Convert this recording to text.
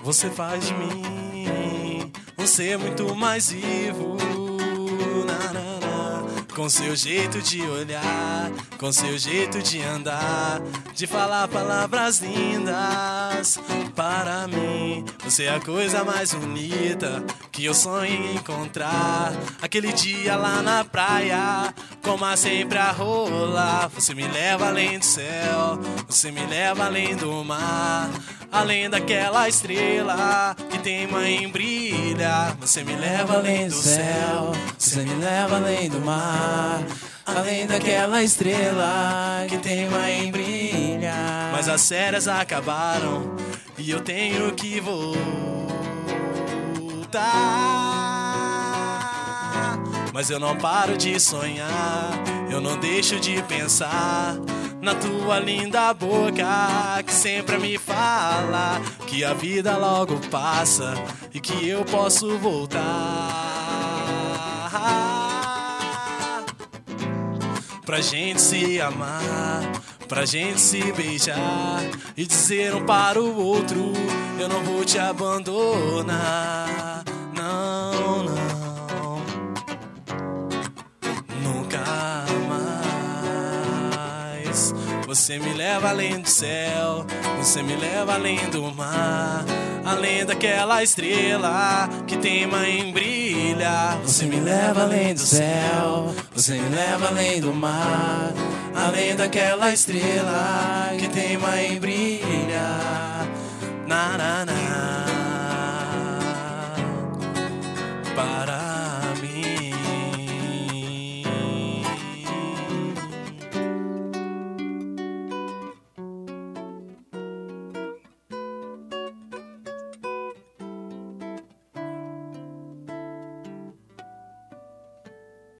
Você faz de mim um ser muito mais vivo. Com seu jeito de olhar, com seu jeito de andar, de falar palavras lindas. Para mim, você é a coisa mais bonita que eu sonho em encontrar. Aquele dia lá na praia, como há sempre a rolar. Você me leva além do céu, você me leva além do mar, além daquela estrela que teima em brilha. Você me leva além do céu, você me leva além do mar, além daquela estrela que teima em brilha. Mas as férias acabaram e eu tenho que voltar. Mas eu não paro de sonhar, eu não deixo de pensar na tua linda boca que sempre me fala que a vida logo passa e que eu posso voltar. Pra gente se amar, pra gente se beijar e dizer um para o outro: eu não vou te abandonar. Não, não, nunca mais. Você me leva além do céu, você me leva além do mar, além daquela estrela que teima em brilha. Você me leva além do céu, você me leva além do mar, além daquela estrela que teima em brilha. Na, na, na.